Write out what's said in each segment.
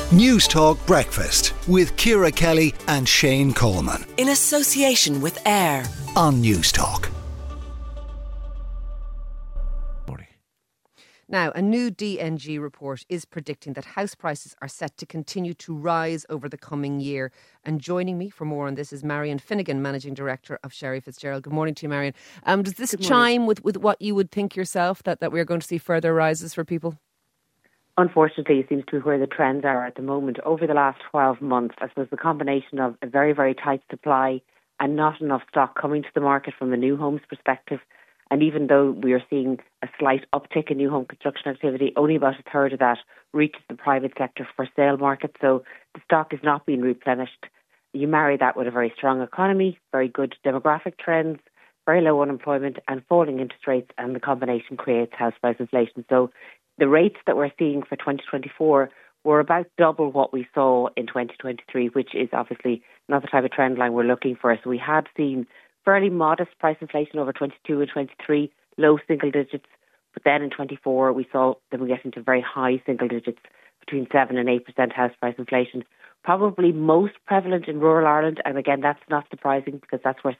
News Talk Breakfast with Ciara Kelly and Shane Coleman. In association with AIR On News Talk. Now, a new DNG report is predicting that house prices are set to continue to rise over the coming year. And joining me for more on this is Marion Finnegan, Managing Director of Sherry Fitzgerald. Good morning to you, Marion. Does this chime with what you would think yourself, that we're going to see further rises for people? Unfortunately, it seems to be where the trends are at the moment. Over the last 12 months, I suppose the combination of a very, very tight supply and not enough stock coming to the market from the new homes perspective. And even though we are seeing a slight uptick in new home construction activity, only about a third of that reaches the private sector for sale market. So the stock is not being replenished. You marry that with a very strong economy, very good demographic trends, very low unemployment and falling interest rates, and the combination creates house price inflation. So the rates that we're seeing for 2024 were about double what we saw in 2023, which is obviously not the type of trend line we're looking for. So we had seen fairly modest price inflation over 22 and 23, low single digits. But then in 24, we saw that we get into very high single digits, between 7 and 8% house price inflation. Probably most prevalent in rural Ireland. And again, that's not surprising because that's where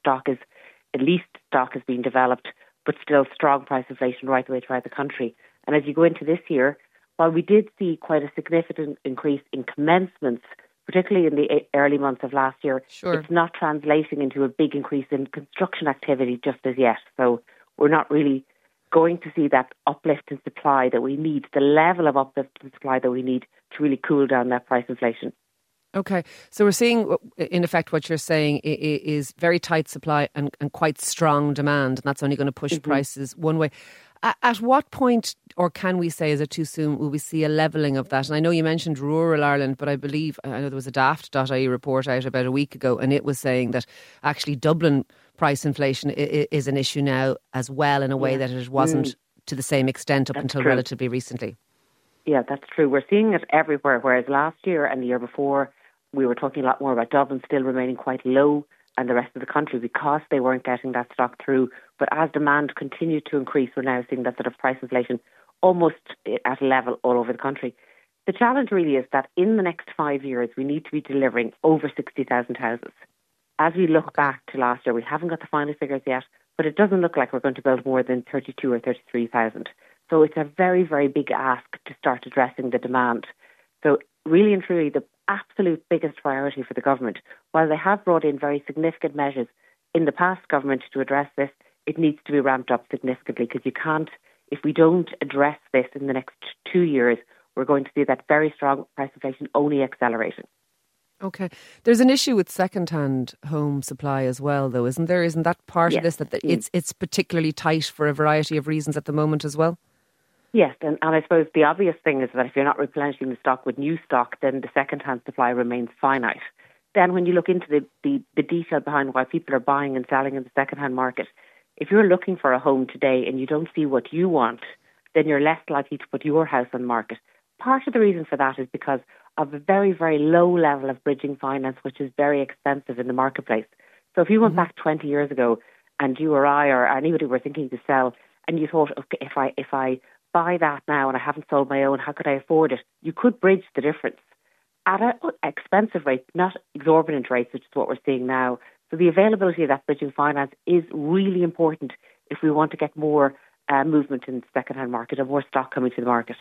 at least stock is being developed, but still strong price inflation right the way throughout the country. And as you go into this year, while we did see quite a significant increase in commencements, particularly in the early months of last year, It's not translating into a big increase in construction activity just as yet. So we're not really going to see that uplift in supply that we need, the level of uplift in supply that we need to really cool down that price inflation. Okay, so we're seeing, in effect, what you're saying is very tight supply and quite strong demand, and that's only going to push prices one way. At what point, or can we say, is it too soon, will we see a levelling of that? And I know you mentioned rural Ireland, but I know there was a daft.ie report out about a week ago, and it was saying that actually Dublin price inflation is an issue now as well, in a way that it wasn't to the same extent up until relatively recently. Yeah, that's true. We're seeing it everywhere, whereas last year and the year before, we were talking a lot more about Dublin still remaining quite low and the rest of the country because they weren't getting that stock through. But as demand continued to increase, we're now seeing that sort of price inflation almost at a level all over the country. The challenge really is that in the next 5 years, we need to be delivering over 60,000 houses. As we look back to last year, we haven't got the final figures yet, but it doesn't look like we're going to build more than 32 or 33,000. So it's a very, very big ask to start addressing the demand. So really and truly, the absolute biggest priority for the government, while they have brought in very significant measures in the past government to address this, it needs to be ramped up significantly because you can't, if we don't address this in the next 2 years, we're going to see that very strong price inflation only accelerating. Okay. There's an issue with second-hand home supply as well, though, isn't there? Isn't that part of this, that it's particularly tight for a variety of reasons at the moment as well? Yes, and I suppose the obvious thing is that if you're not replenishing the stock with new stock, then the second-hand supply remains finite. Then when you look into the detail behind why people are buying and selling in the second-hand market, if you're looking for a home today and you don't see what you want, then you're less likely to put your house on the market. Part of the reason for that is because of a very, very low level of bridging finance, which is very expensive in the marketplace. So if you went back 20 years ago and you or I or anybody were thinking to sell and you thought, okay, if I buy that now and I haven't sold my own, how could I afford it? You could bridge the difference at an expensive rate, not exorbitant rates, which is what we're seeing now. So the availability of that bridging finance is really important if we want to get more movement in the second-hand market and more stock coming to the market.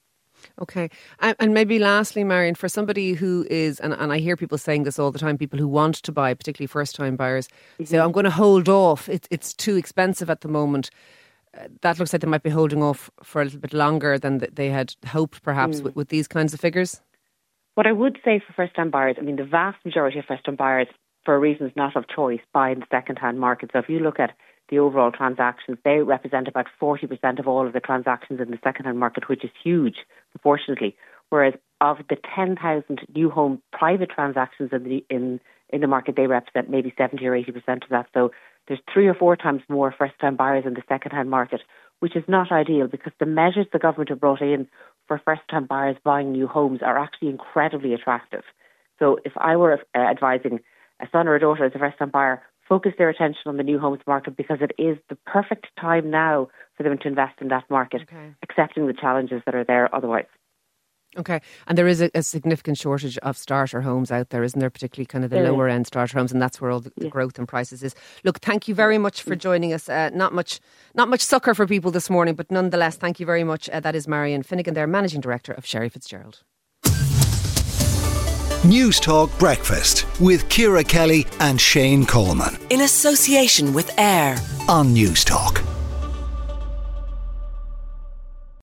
Okay. And maybe lastly, Marion, for somebody who is, and I hear people saying this all the time, people who want to buy, particularly first-time buyers, say, I'm going to hold off. It's too expensive at the moment. That looks like they might be holding off for a little bit longer than they had hoped, perhaps, with these kinds of figures. What I would say for first-time buyers, I mean, the vast majority of first-time buyers, for reasons not of choice, buy in the second-hand market. So if you look at the overall transactions, they represent about 40% of all of the transactions in the second-hand market, which is huge, proportionately. Whereas of the 10,000 new home private transactions in the market, they represent maybe 70 or 80% of that. So there's 3 or 4 times more first-time buyers in the second-hand market, which is not ideal because the measures the government have brought in for first-time buyers buying new homes are actually incredibly attractive. So if I were advising a son or a daughter as a first-time buyer, focus their attention on the new homes market because it is the perfect time now for them to invest in that market, accepting the challenges that are there otherwise. Okay, and there is a significant shortage of starter homes out there, isn't there? Particularly kind of the lower end starter homes, and that's where all the growth in prices is. Look, thank you very much for joining us. Not much succour for people this morning, but nonetheless, thank you very much. That is Marion Finnegan, there, Managing Director of Sherry Fitzgerald. News Talk Breakfast with Ciara Kelly and Shane Coleman In association with AIR on News Talk.